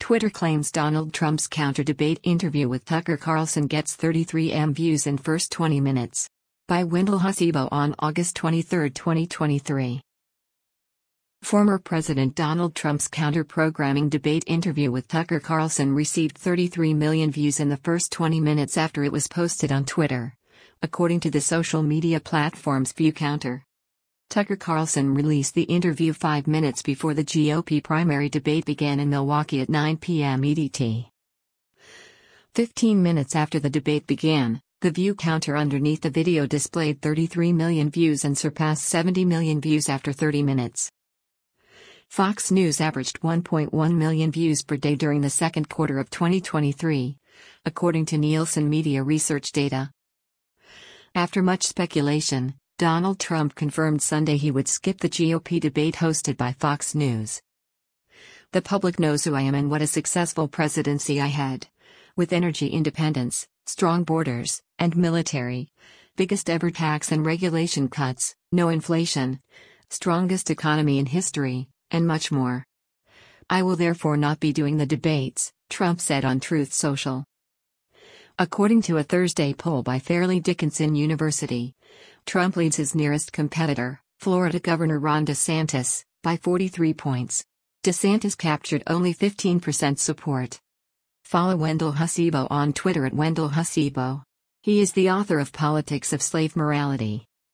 Twitter claims Donald Trump's counter-debate interview with Tucker Carlson gets 33 million views in first 20 minutes. By Wendell Hasibo on August 23, 2023. Former President Donald Trump's counter-programming debate interview with Tucker Carlson received 33 million views in the first 20 minutes after it was posted on Twitter, according to the social media platform's view counter. Tucker Carlson released the interview 5 minutes before the GOP primary debate began in Milwaukee at 9 p.m. EDT. 15 minutes after the debate began, the view counter underneath the video displayed 33 million views and surpassed 70 million views after 30 minutes. Fox News averaged 1.1 million views per day during the second quarter of 2023, according to Nielsen Media Research data. After much speculation, Donald Trump confirmed Sunday he would skip the GOP debate hosted by Fox News. "The public knows who I am and what a successful presidency I had. With energy independence, strong borders, and military. Biggest ever tax and regulation cuts, no inflation. Strongest economy in history, and much more. I will therefore not be doing the debates," Trump said on Truth Social. According to a Thursday poll by Fairleigh Dickinson University, Trump leads his nearest competitor, Florida Governor Ron DeSantis, by 43 points. DeSantis captured only 15% support. Follow Wendell Hasibo on Twitter at Wendell Hasibo. He is the author of Politics of Slave Morality.